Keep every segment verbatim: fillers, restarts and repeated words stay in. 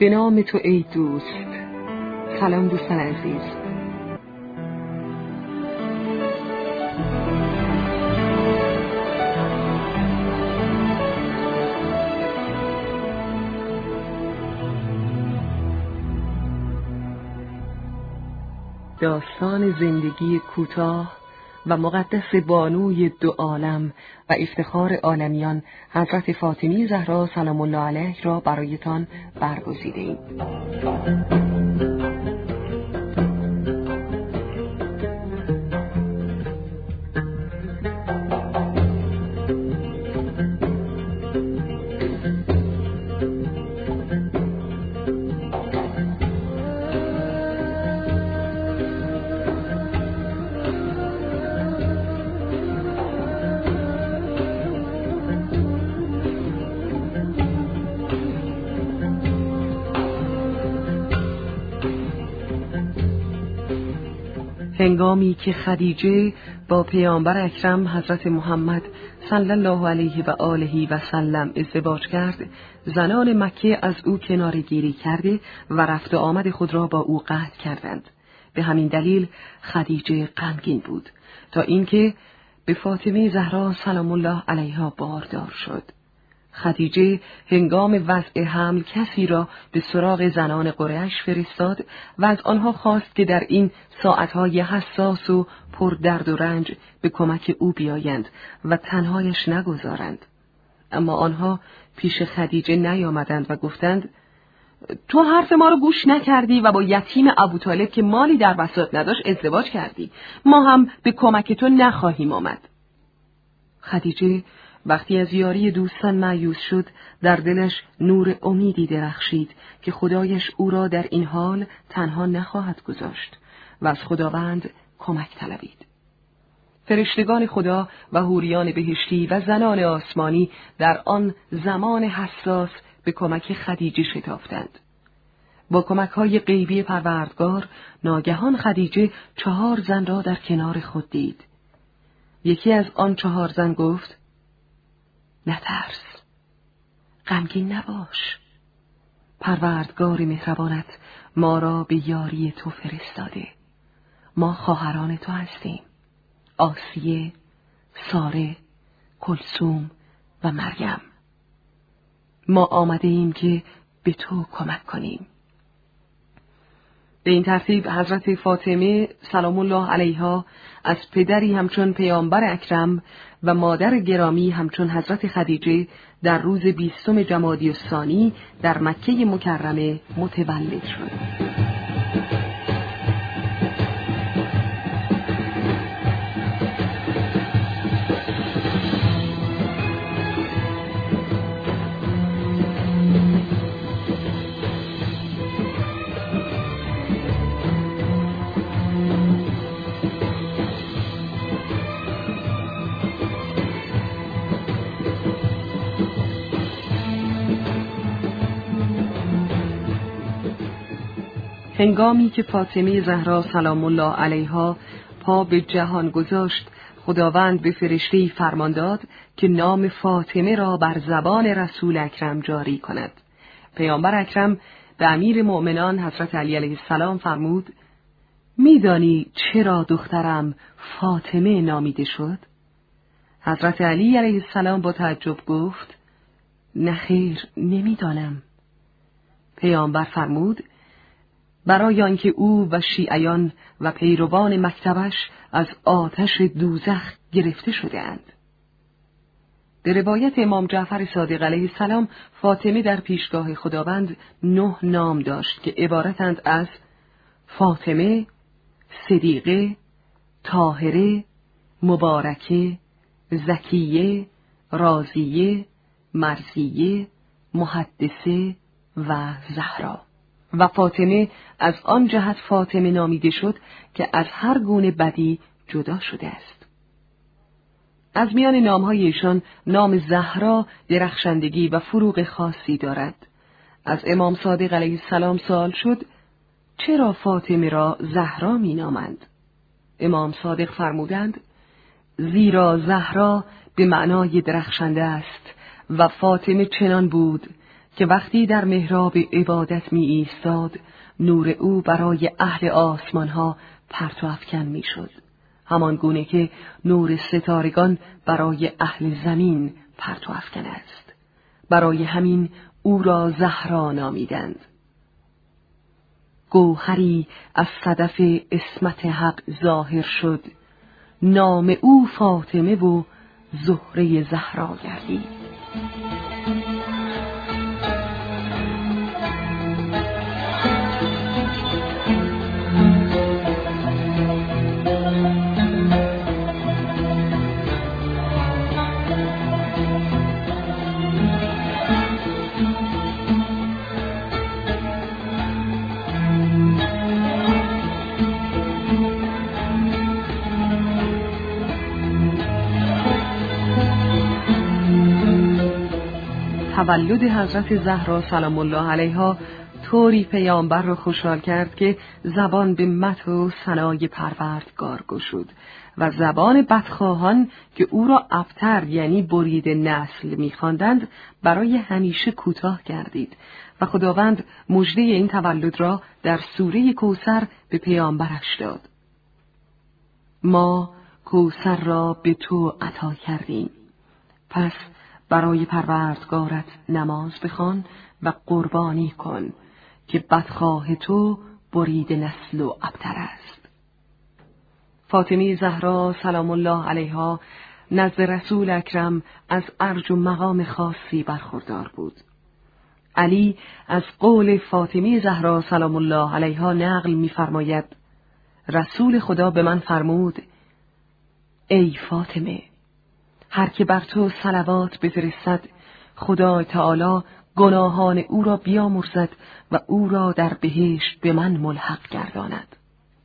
به نام تو ای دوست. سلام دوستان عزیز. داستان زندگی کوتاه و مقدس بانوی دو عالم و افتخار عالمیان حضرت فاطمی زهرا سلام الله علیها را برایتان برگزیده‌ایم. هنگامی که خدیجه با پیامبر اکرم حضرت محمد صلی الله علیه و آله و سلم ازدواج کرد، زنان مکه از او کناره‌گیری کرده و رفت و آمد خود را با او قطع کردند. به همین دلیل خدیجه غمگین بود تا اینکه به فاطمه زهرا سلام الله علیها باردار شد. خدیجه هنگام وضع حمل کسی را به سراغ زنان قریش فرستاد و از آنها خواست که در این ساعتهای حساس و پر درد و رنج به کمک او بیایند و تنهایش نگذارند. اما آنها پیش خدیجه نیامدند و گفتند: تو حرف ما رو گوش نکردی و با یتیم ابوطالب که مالی در بساط نداشت ازدواج کردی. ما هم به کمک تو نخواهیم آمد. خدیجه وقتی از یاری دوستان مایوس شد، در دلش نور امیدی درخشید که خدایش او را در این حال تنها نخواهد گذاشت و از خداوند کمک طلبید. فرشتگان خدا و حوریان بهشتی و زنان آسمانی در آن زمان حساس به کمک خدیجه شتافتند. با کمک‌های غیبی پروردگار ناگهان خدیجه چهار زن را در کنار خود دید. یکی از آن چهار زن گفت: نترس، غمگین نباش. پروردگار مهربانت ما را به یاری تو فرستاده. ما خواهران تو هستیم، آسیه، ساره، کلثوم و مریم. ما آمده ایم که به تو کمک کنیم. به این ترتیب حضرت فاطمه سلام الله علیها از پدری همچون پیامبر اکرم و مادر گرامی همچون حضرت خدیجه در روز بیستم جمادی الثانی در مکه مکرمه متولد شد. هنگامی که فاطمه زهرا سلام الله علیها پا به جهان گذاشت، خداوند به فرشته‌ای فرمان داد که نام فاطمه را بر زبان رسول اکرم جاری کند. پیامبر اکرم به امیر مؤمنان حضرت علی علیه السلام فرمود: میدانی چرا دخترم فاطمه نامیده شد؟ حضرت علی علیه السلام با تعجب گفت: نه خیر، نمیدانم. پیامبر فرمود: برای آنکه او و شیعیان و پیروان مکتبش از آتش دوزخ گرفته شده‌اند. به روایت امام جعفر صادق علیه السلام، فاطمه در پیشگاه خداوند نه نام داشت که عبارتند از فاطمه، صدیقه، طاهره، مبارکه، زکیه، رازیه، مرزیه، محدثه و زهرا. و فاطمه از آن جهت فاطمه نامیده شد که از هر گونه بدی جدا شده است. از میان نامهای ایشان نام زهرا درخشندگی و فروغ خاصی دارد. از امام صادق علیه السلام سوال شد: چرا فاطمه را زهرا می نامند؟ امام صادق فرمودند: زیرا زهرا به معنای درخشنده است و فاطمه چنان بود که وقتی در محراب عبادت می ایستاد، نور او برای اهل آسمان ها پرتو افکن می شد، همان گونه که نور ستارگان برای اهل زمین پرتو افکن است. برای همین او را زهرا نامیدند. گوهری از صدف عصمت حق ظاهر شد، نام او فاطمه و زهره زهرا گردید. تولد حضرت زهرا سلام الله علیها طوری پیامبر را خوشحال کرد که زبان به مدح و ثنای پروردگار گشود و زبان بدخواهان که او را ابتر یعنی برید نسل می‌خواندند برای همیشه کوتاه گردید و خداوند مژده این تولد را در سوره کوثر به پیامبرش داد. ما کوثر را به تو عطا کردیم، پس برای پروردگارت نماز بخوان و قربانی کن که بدخواه تو برید نسل و ابتر است. فاطمه زهرا سلام الله علیها نزد رسول اکرم از ارج و مقام خاصی برخوردار بود. علی از قول فاطمه زهرا سلام الله علیها نقل می‌فرماید: رسول خدا به من فرمود: ای فاطمه، هر که بر تو صلوات بفرستد، خدا تعالی گناهان او را بیامرزد و او را در بهشت به من ملحق گرداند.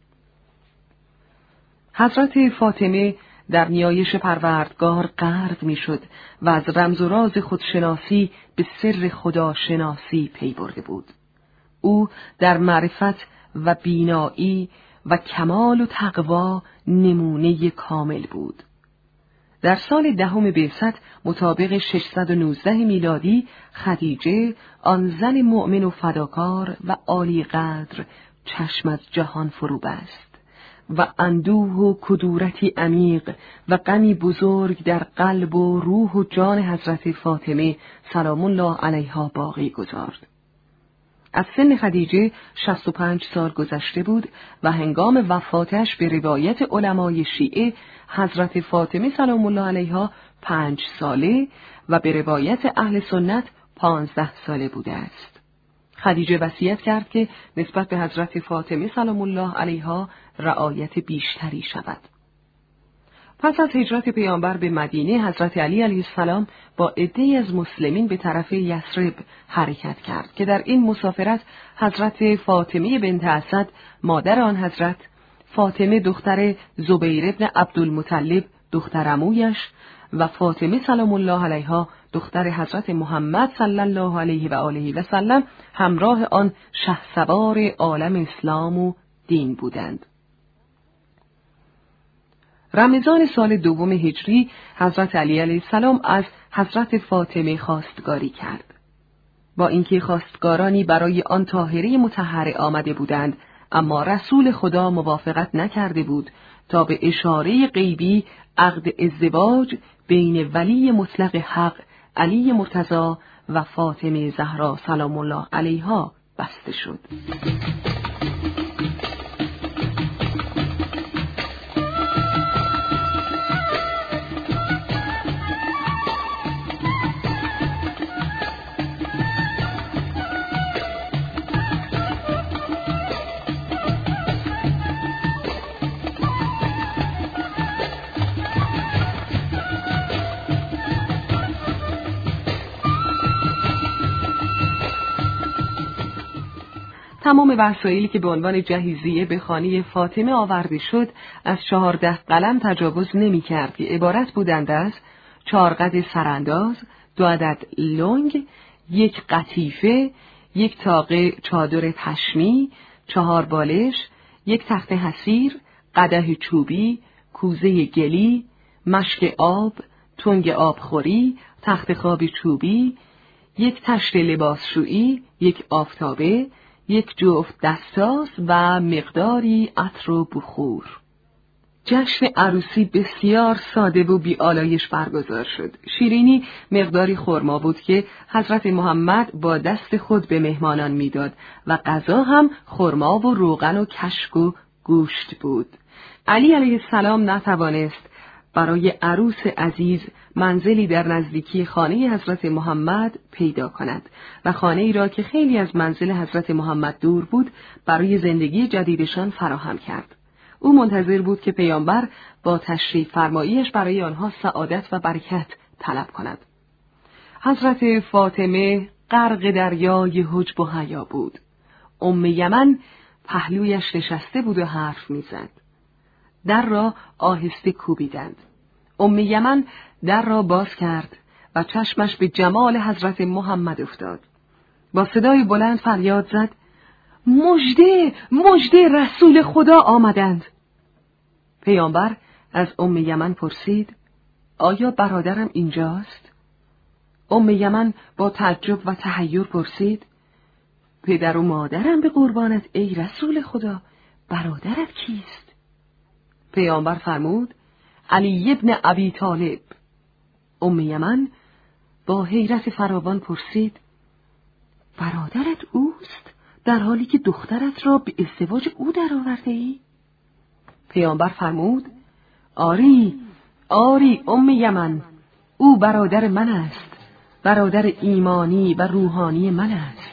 حضرت فاطمه در نیایش پروردگار غرق میشد و از رمز و راز خودشناسی به سر خداشناسی پی برده بود. او در معرفت و بینایی و کمال و تقوا نمونه کامل بود. در سال دهم بعثت مطابق ششصد و نوزده میلادی خدیجه آن زن مؤمن و فداکار و عالی قدر چشم از جهان فرو بست و اندوه و کدورتی عمیق و غمی بزرگ در قلب و روح و جان حضرت فاطمه سلام الله علیها باقی گذارد. از سن خدیجه شصت و پنج سال گذشته بود و هنگام وفاتش به روایت علمای شیعه حضرت فاطمه سلام الله علیها پنج ساله و به روایت اهل سنت پانزده ساله بوده است. خدیجه وصیت کرد که نسبت به حضرت فاطمه سلام الله علیها رعایت بیشتری شود. پس از هجرت پیامبر به مدینه، حضرت علی علیه السلام با عده‌ای از مسلمین به طرف یثرب حرکت کرد که در این مسافرت حضرت فاطمه بنت اسد مادر آن حضرت، فاطمه دختر زبیر ابن عبدالمطلب دختر عمویش و فاطمه سلام الله علیها دختر حضرت محمد صلی الله علیه و آله و سلم همراه آن شهسوار عالم اسلام و دین بودند. رمضان سال دوم هجری حضرت علی علیه السلام از حضرت فاطمه خواستگاری کرد. با اینکه خواستگارانی برای آن طاهره مطهره آمده بودند، اما رسول خدا موافقت نکرده بود تا به اشاره غیبی عقد ازدواج بین ولی مطلق حق علی مرتضی و فاطمه زهرا سلام الله علیها بسته شد. تمام وسایلی که به عنوان جهیزیه به خانه فاطمه آورده شد از چهارده قلم تجاوز نمی کرد که عبارت بودند از چهار قد سرانداز، دو عدد لنگ، یک قطیفه، یک تاقه چادر پشمی، چهار بالش، یک تخت حسیر، قدح چوبی، کوزه گلی، مشک آب، تنگ آبخوری، تخت خواب چوبی، یک تشت لباسشویی، یک آفتابه، یک جفت دستاز و مقداری عطر و بخور. جشن عروسی بسیار ساده و بی‌آلایش برگزار شد. شیرینی مقداری خرما بود که حضرت محمد با دست خود به مهمانان میداد و غذا هم خرما و روغن و کشک و گوشت بود. علی علیه السلام نتوانست برای عروس عزیز منزلی در نزدیکی خانه حضرت محمد پیدا کند و خانه ای را که خیلی از منزل حضرت محمد دور بود برای زندگی جدیدشان فراهم کرد. او منتظر بود که پیامبر با تشریف فرماییش برای آنها سعادت و برکت طلب کند. حضرت فاطمه غرق دریای حجب و حیا بود. ام یمن پهلویش نشسته بود و حرف میزد. در را آهسته کوبیدند. ام یمن در را باز کرد و چشمش به جمال حضرت محمد افتاد. با صدای بلند فریاد زد: مژده، مژده، رسول خدا آمدند. پیامبر از ام یمن پرسید: آیا برادرم اینجاست؟ ام یمن با تعجب و تحیر پرسید: پدر و مادرم به قربانت ای رسول خدا، برادرت کیست؟ پیامبر فرمود: علی ابن ابی طالب. ام یمن با حیرت فراوان پرسید: برادرت اوست در حالی که دخترت را به ازدواج او درآورده ای؟ پیامبر فرمود: آری، آری ام یمن، او برادر من است، برادر ایمانی و روحانی من است.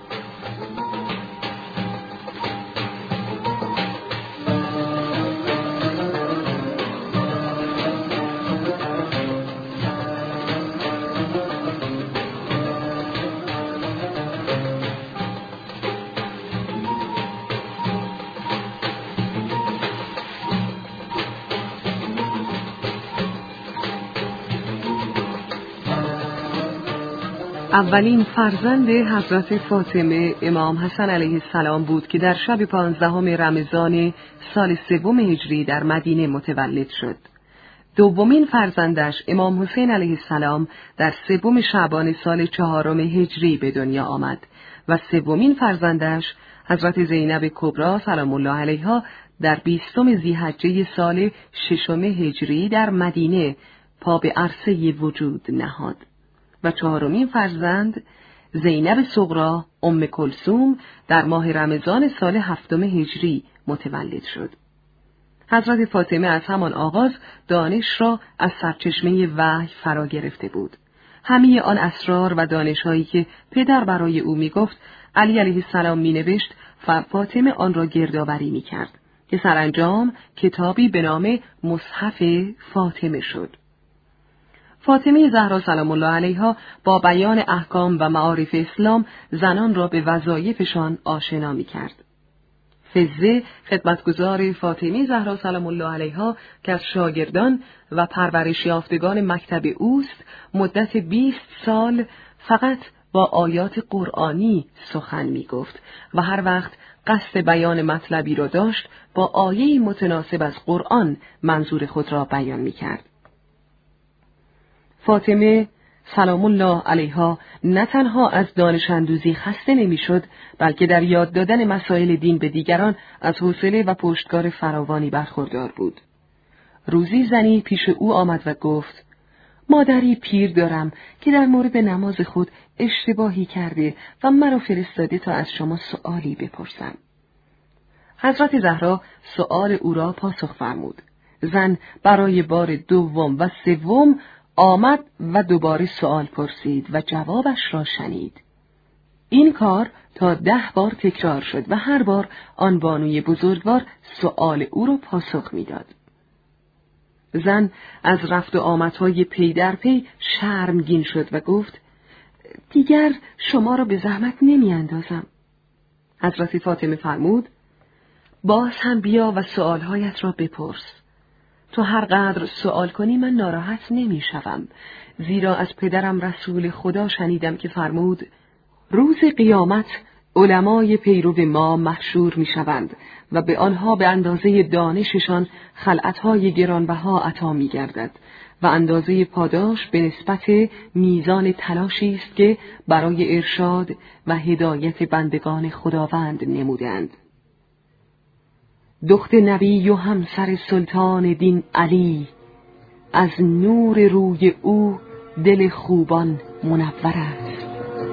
اولین فرزند حضرت فاطمه امام حسن علیه السلام بود که در شب پانزدهم رمضان سال سوم هجری در مدینه متولد شد. دومین فرزندش امام حسین علیه السلام در سوم شعبان سال چهارم هجری به دنیا آمد و سومین فرزندش حضرت زینب کبری سلام الله علیها در بیستم ذی‌حجه سال ششم هجری در مدینه پا به عرصه وجود نهاد. و چهارمین فرزند زینب صغری ام کلثوم در ماه رمضان سال هفتم هجری متولد شد. حضرت فاطمه از همان آغاز دانش را از سرچشمه وحی فرا گرفته بود. همه آن اسرار و دانش‌هایی که پدر برای او می‌گفت، علی علیه السلام می‌نوشت و فاطمه آن را گردآوری می‌کرد که سرانجام کتابی به نام مصحف فاطمه شد. فاطمه زهرا سلام الله علیها با بیان احکام و معارف اسلام زنان را به وظایفشان آشنا می‌کرد. فزه خدمتگزار فاطمه زهرا سلام الله علیها که از شاگردان و پرورش یافتگان مکتب اوست، مدت بیست سال فقط با آیات قرآنی سخن می‌گفت و هر وقت قصد بیان مطلبی را داشت با آیه‌ای متناسب از قرآن منظور خود را بیان می‌کرد. فاطمه سلام الله علیها نه تنها از دانش اندوزی خسته نمی‌شد، بلکه در یاد دادن مسائل دین به دیگران از حوصله و پشتکار فراوانی برخوردار بود. روزی زنی پیش او آمد و گفت: مادری پیر دارم که در مورد نماز خود اشتباهی کرده و مرا فرستاده تا از شما سؤالی بپرسم. حضرت زهرا سؤال او را پاسخ فرمود. زن برای بار دوم و سوم آمد و دوباره سؤال پرسید و جوابش را شنید. این کار تا ده بار تکرار شد و هر بار آن بانوی بزرگوار سؤال او را پاسخ می‌داد. زن از رفت و آمدهای پی در پی شرمگین شد و گفت: دیگر شما را به زحمت نمی اندازم. حضرت فاطمه فرمود: باز هم بیا و سؤالهایت را بپرس. تو هر قدر سؤال کنی من ناراحت نمی شوم، زیرا از پدرم رسول خدا شنیدم که فرمود: روز قیامت علمای پیرو ما محشور می شوند و به آنها به اندازه دانششان خلعتهای گرانبها عطا می گردد و اندازه پاداش به نسبت میزان تلاشی است که برای ارشاد و هدایت بندگان خداوند نمودند. دخت نبی و همسر سلطان دین علی، از نور روی او دل خوبان منور است.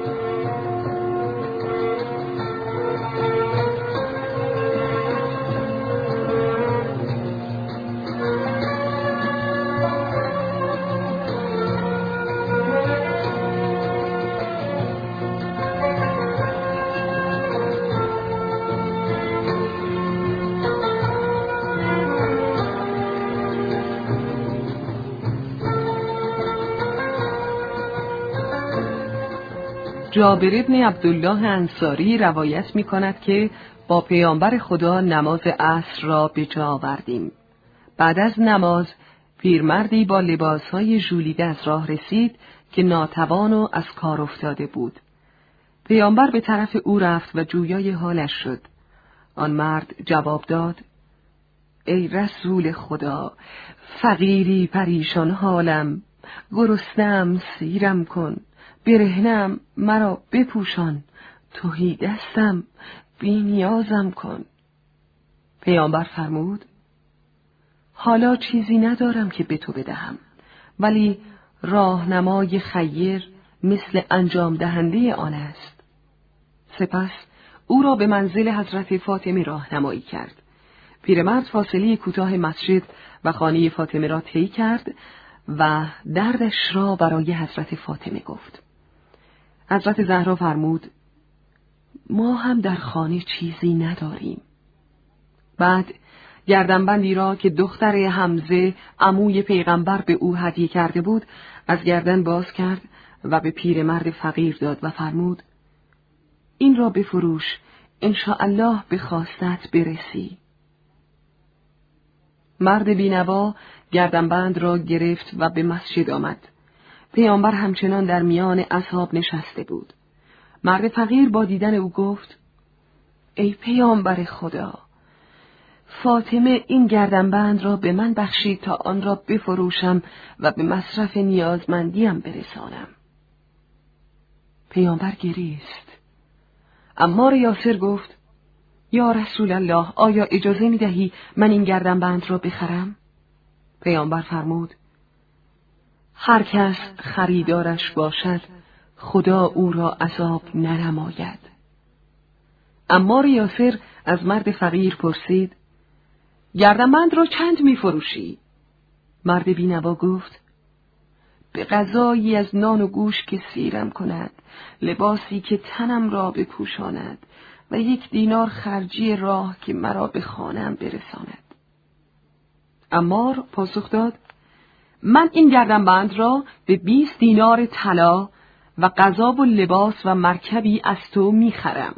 جابر ابن عبدالله انصاری روایت می کند که با پیامبر خدا نماز عصر را به جا آوردیم. بعد از نماز پیرمردی با لباسهای ژولیده از راه رسید که ناتوان و از کار افتاده بود. پیامبر به طرف او رفت و جویای حالش شد. آن مرد جواب داد: ای رسول خدا، فقیری پریشان حالم، گرسنه‌ام سیرم کن، برهنه‌ام مرا بپوشان، تهی دستم بی نیازم کن. پیامبر فرمود: حالا چیزی ندارم که به تو بدهم، ولی راهنمای خیر مثل انجام دهنده آن است. سپس او را به منزل حضرت فاطمه راهنمایی کرد. پیرمرد فاصله کوتاه مسجد و خانه فاطمه را طی کرد و دردش را برای حضرت فاطمه گفت. حضرت زهرا فرمود: ما هم در خانه چیزی نداریم. بعد گردنبندی را که دختر حمزه عموی پیغمبر به او هدیه کرده بود از گردن باز کرد و به پیرمرد فقیر داد و فرمود: این را بفروش، انشاءالله به خواستت برسی. مرد بینوا گردنبند را گرفت و به مسجد آمد. پیامبر همچنان در میان اصحاب نشسته بود. مرد فقیر با دیدن او گفت: ای پیامبر خدا، فاطمه این گردنبند را به من بخشید تا آن را بفروشم و به مصرف نیازمندیم برسانم. پیامبر گریست. عمار یاسر گفت: یا رسول الله، آیا اجازه می دهی من این گردنبند را بخرم؟ پیامبر فرمود: هر کس خریدارش باشد خدا او را عذاب ننماید. عمار یاسر از مرد فقیر پرسید: گردنبند را چند می فروشی؟ مرد بینوا گفت: به غذایی از نان و گوش که سیرم کند، لباسی که تنم را بپوشاند و یک دینار خرجی راه که مرا به خانه‌ام برساند. عمار پاسخ داد: من این گردنبند را به بیست دینار طلا و غذا و لباس و مرکبی از تو می‌خرم.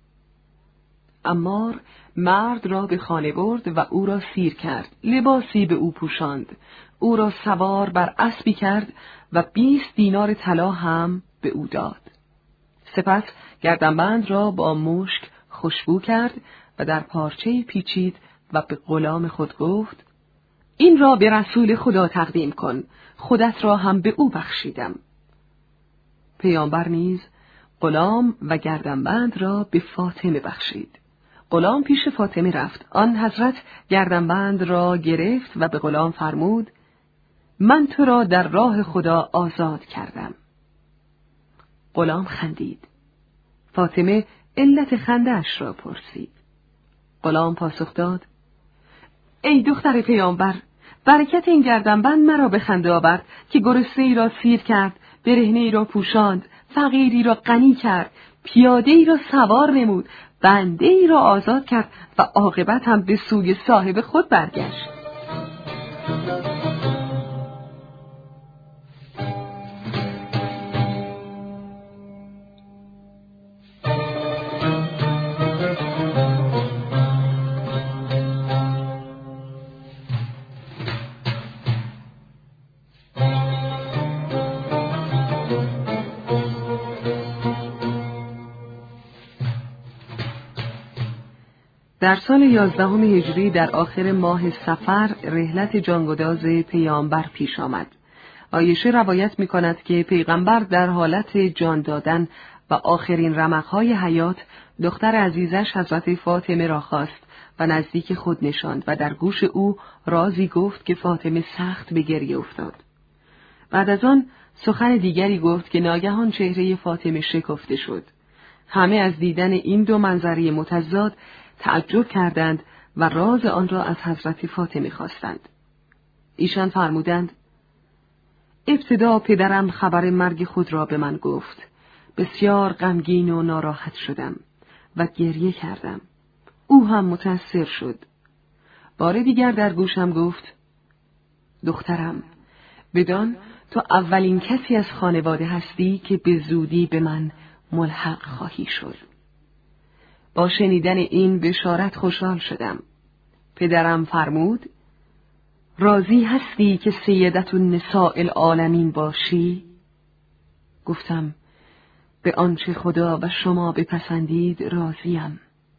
عمار مرد را به خانه برد و او را سیر کرد، لباسی به او پوشاند، او را سوار بر اسبی کرد و بیست دینار طلا هم به او داد. سپس گردنبند را با مشک خوشبو کرد و در پارچه پیچید و به غلام خود گفت: این را به رسول خدا تقدیم کن، خودت را هم به او بخشیدم. پیامبر نیز غلام و گردنبند را به فاطمه بخشید. غلام پیش فاطمه رفت. آن حضرت گردنبند را گرفت و به غلام فرمود: من تو را در راه خدا آزاد کردم. غلام خندید. فاطمه علت خنده‌اش را پرسید. غلام پاسخ داد: ای دختر پیامبر، برکت این گردنبند مرا به خنده آورد که گرسنه‌ای را سیر کرد، برهنه‌ای را پوشاند، فقیری را غنی کرد، پیاده‌ای را سوار نمود، بنده‌ای را آزاد کرد و عاقبت هم به سوی صاحب خود برگشت. در سال یازدهم هجری در آخر ماه صفر رحلت جانگداز پیامبر پیش آمد. عایشه روایت می کند که پیغمبر در حالت جان دادن و آخرین رمق‌های حیات دختر عزیزش حضرت فاطمه را خواست و نزدیک خود نشاند و در گوش او رازی گفت که فاطمه سخت به گریه افتاد. بعد از آن سخن دیگری گفت که ناگهان چهره فاطمه شکفته شد. همه از دیدن این دو منظره متضاد تعجب کردند و راز آن را از حضرت فاطمه خواستند. ایشان فرمودند: ابتدا پدرم خبر مرگ خود را به من گفت. بسیار غمگین و ناراحت شدم و گریه کردم. او هم متأثر شد. بار دیگر در گوشم گفت: دخترم، بدان تو اولین کسی از خانواده هستی که به زودی به من ملحق خواهی شد. با شنیدن این بشارت خوشحال شدم. پدرم فرمود: راضی هستی که سیدت النساء العالمین باشی؟ گفتم: به آنچه خدا و شما بپسندید راضیم.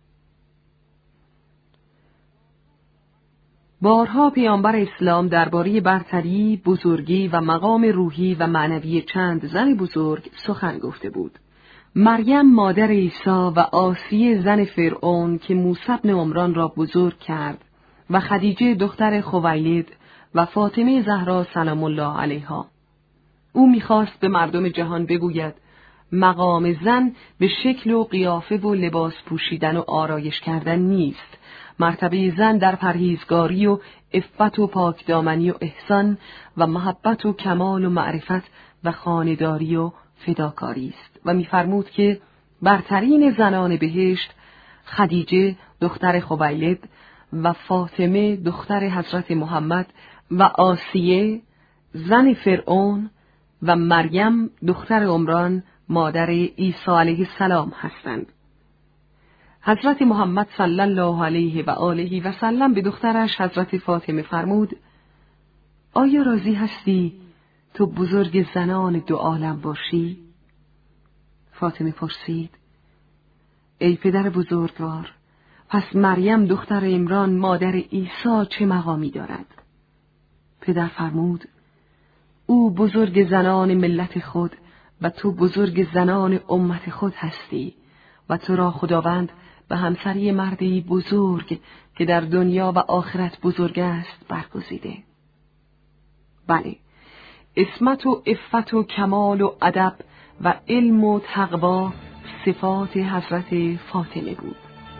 بارها پیامبر اسلام درباره برتری، بزرگی و مقام روحی و معنوی چند زن بزرگ سخن گفته بود. مریم مادر عیسی و آسیه زن فرعون که موسی بن عمران را بزرگ کرد و خدیجه دختر خویلد و فاطمه زهرا سلام الله علیها. او می‌خواست به مردم جهان بگوید مقام زن به شکل و قیافه و لباس پوشیدن و آرایش کردن نیست. مرتبه زن در پرهیزگاری و عفت و پاکدامنی و احسان و محبت و کمال و معرفت و خانه‌داری و فداکاری است و می‌فرمود که برترین زنان بهشت خدیجه دختر خویلد و فاطمه دختر حضرت محمد و آسیه زن فرعون و مریم دختر عمران مادر عیسی علیه السلام هستند. حضرت محمد صلی الله علیه و آله و سلم به دخترش حضرت فاطمه فرمود: آیا راضی هستی تو بزرگ زنان دو عالم باشی؟ فاطمه پرسید: ای پدر بزرگوار، پس مریم دختر عمران مادر عیسی چه مقامی دارد؟ پدر فرمود: او بزرگ زنان ملت خود و تو بزرگ زنان امت خود هستی و تو را خداوند به همسری مردی بزرگ که در دنیا و آخرت بزرگ است برگزیده. بله، عصمت و عفت و کمال و ادب و علم و تقوا صفات حضرت فاطمه بود.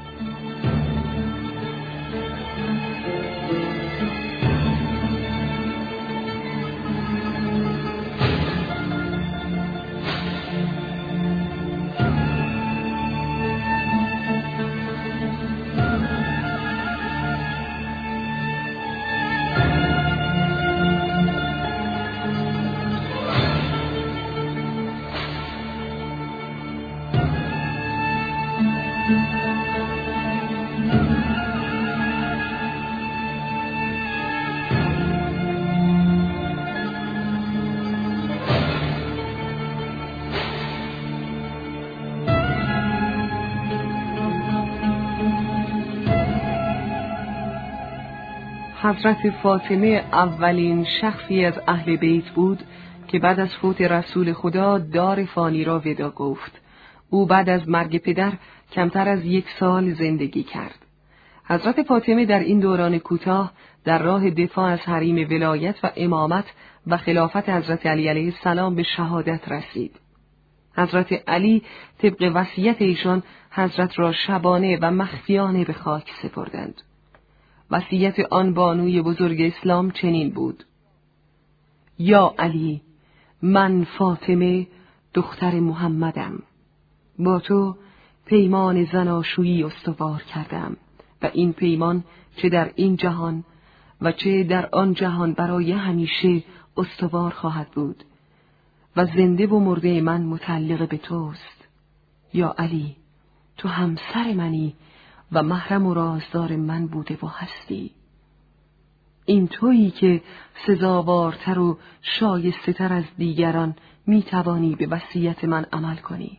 حضرت فاطمه اولین شخصی از اهل بیت بود که بعد از فوت رسول خدا دار فانی را ودا گفت. او بعد از مرگ پدر کمتر از یک سال زندگی کرد. حضرت فاطمه در این دوران کوتاه در راه دفاع از حریم ولایت و امامت و خلافت حضرت علی علیه السلام به شهادت رسید. حضرت علی طبق وصیت ایشان حضرت را شبانه و مخفیانه به خاک سپردند. وصیت آن بانوی بزرگ اسلام چنین بود: یا علی، من فاطمه دختر محمدم. با تو پیمان زناشویی استوار کردم و این پیمان چه در این جهان و چه در آن جهان برای همیشه استوار خواهد بود و زنده و مرده من متعلق به توست. یا علی، تو همسر منی و محرم و رازدار من بوده و هستی. این تویی که سزاوارتر و شایسته تر از دیگران می توانی به وصیت من عمل کنی.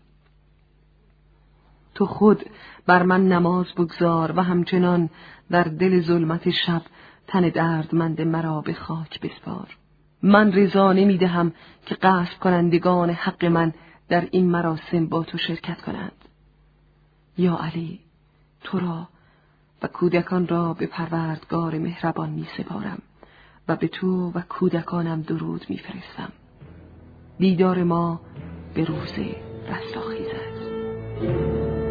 تو خود بر من نماز بگذار و همچنان در دل ظلمت شب تن دردمند مرا به خاک بسپار. من رضا نمی دهم که غصب کنندگان حق من در این مراسم با تو شرکت کنند. یا علی، تو را و کودکان را به پروردگار مهربان می سپارم و به تو و کودکانم درود می فرستم. دیدار ما به روز رستاخیز است.